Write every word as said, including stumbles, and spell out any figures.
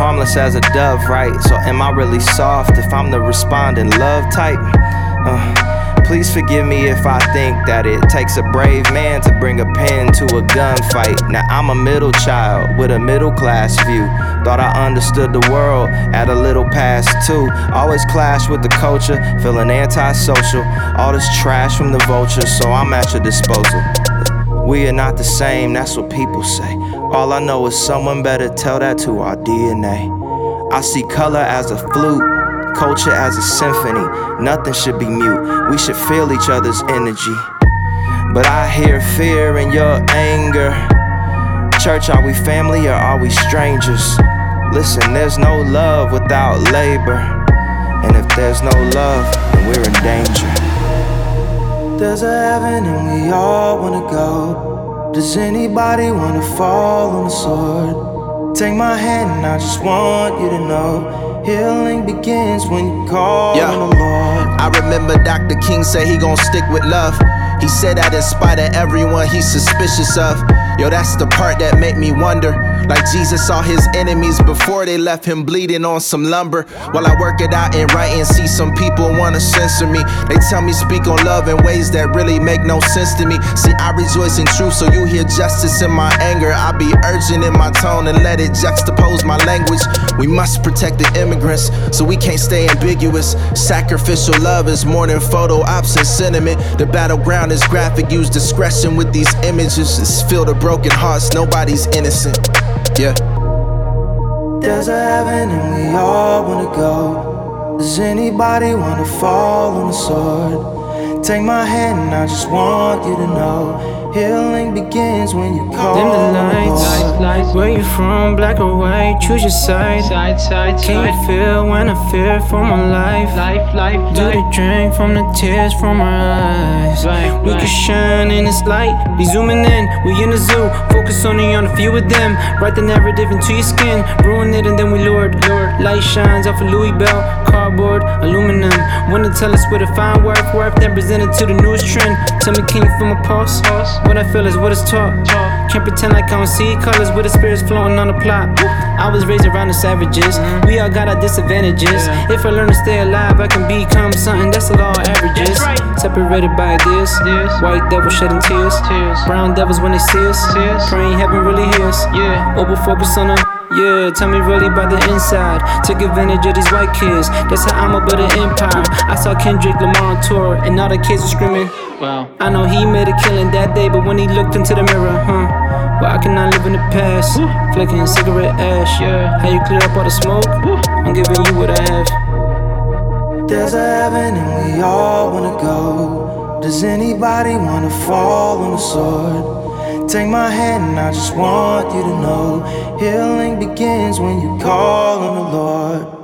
harmless as a dove, right? So am I really soft if I'm the responding love type? Uh, please forgive me if I think that it takes a brave man to bring a pen to a gunfight. Now I'm a middle child with a middle class view. Thought I understood the world at a little past two. Always clash with the culture, feeling antisocial. All this trash from the vultures, so I'm at your disposal. We are not the same, that's what people say. All I know is someone better tell that to our D N A. I see color as a flute, culture as a symphony. Nothing should be mute, we should feel each other's energy. But I hear fear in your anger. Church, are we family or are we strangers? Listen, there's no love without labor. And if there's no love, then we're in danger. There's a heaven and we all wanna go. Does anybody wanna fall on the sword? Take my hand and I just want you to know healing begins when you call yeah. on the Lord. I remember Doctor King say he gon' stick with love. He said that in spite of everyone he's suspicious of. Yo, that's the part that made me wonder. Like Jesus saw his enemies before they left him bleeding on some lumber. While I work it out and write and see some people wanna censor me. They tell me speak on love in ways that really make no sense to me. See, I rejoice in truth, so you hear justice in my anger. I be urgent in my tone and let it juxtapose my language. We must protect the immigrants, so we can't stay ambiguous. Sacrificial love is more than photo ops and sentiment. The battleground is graphic, use discretion with these images. It's filled with broken hearts, nobody's innocent. Yeah. There's a heaven and we all wanna go. Does anybody wanna fall on the sword? Take my hand and I just want you to know healing begins when you call Dim the on the lights, Lord. lights. Where you from, black or white, choose your side. Side, side, Can side. you feel when I fear for my life? Life, life, Do life. the drink from the tears from our eyes. Right, We right. can shine in this light. Be zooming in, we in the zoo. Focus only on a few of them. Write the narrative into your skin. Ruin it and then we lure it. Light shines off a Louis Bell, cardboard, aluminum. Wanna tell us where to find worth, worth then presented to the newest trend. Tell me, can you feel my pulse? What I feel is what is taught. Can't pretend like I don't see colors with the spirits flowing on the plot. I was raised around the savages. We all got our disadvantages. If I learn to stay alive, I can become something. That's the law of averages. Separated by this. White devils shedding tears. Brown devils when they see us. Praying heaven really hears. Over focus on them. Yeah, tell me really about the inside. Took advantage of these white kids. That's how I'ma build an empire. I saw Kendrick Lamar on tour, and all the kids were screaming. Wow. I know he made a killing that day, but when he looked into the mirror, huh? Well, I cannot live in the past. Woo. Flicking cigarette ash. Yeah. How you clear up all the smoke? Woo. I'm giving you what I have. There's a heaven and we all wanna go. Does anybody wanna fall on the sword? Take my hand and I just want you to know healing begins when you call on the Lord.